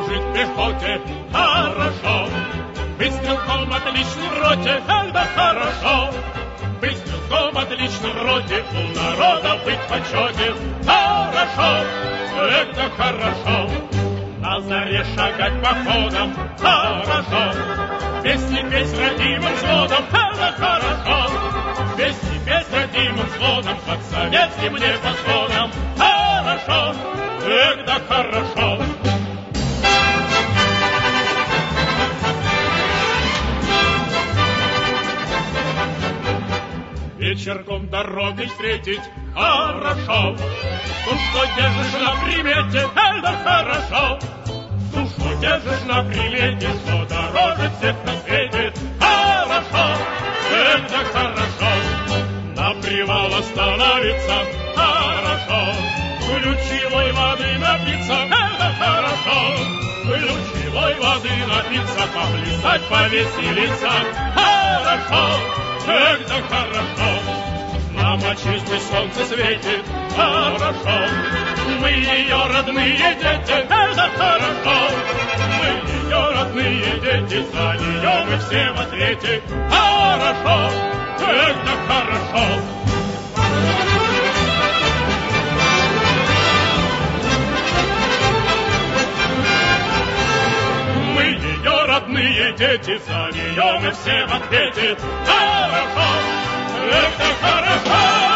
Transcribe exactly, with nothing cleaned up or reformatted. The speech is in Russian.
служить в пехоте, хорошо. Быть стрелком отличным в роте, это хорошо. Быть стрелком отличным в роте, у народа быть в почете, хорошо, это хорошо. На заре шагать походом, хорошо. Песни петь с родимым взводом, это хорошо. Песни петь с родимым взводом, под советским небосводом, хорошо, это хорошо. Вечерком дорогой встретить хорошо. Ну что держишь на примете, это хорошо. Ну что держишь на примете, что дороже всех на свете, хорошо, это хорошо. На привал остановиться, хорошо. Ключевой воды напиться, это хорошо. Ключевой воды напиться, поплясать, повеселиться, хорошо, это хорошо. Нам отчизны солнце светит, хорошо. Мы ее родные дети, это хорошо. Мы ее родные дети, за нее мы все в ответе, хорошо, это хорошо. Мы ее родные дети, за нее мы все в ответе, хорошо, это хорошо.